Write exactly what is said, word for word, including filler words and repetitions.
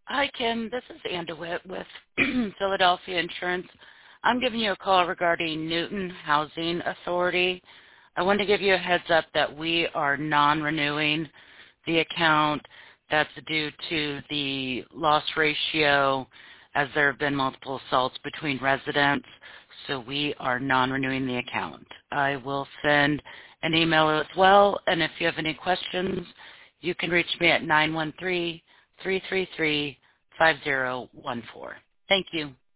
Hi, Kim. This is Ann DeWitt with Philadelphia Insurance. I'm giving you a call regarding Newton Housing Authority. I wanted to give you a heads up that we are non-renewing the account. That's due to the loss ratio, as there have been multiple assaults between residents. So we are non-renewing the account. I will send an email as well, and if you have any questions, you can reach me at nine one three, three three three, five zero one four. Thank you.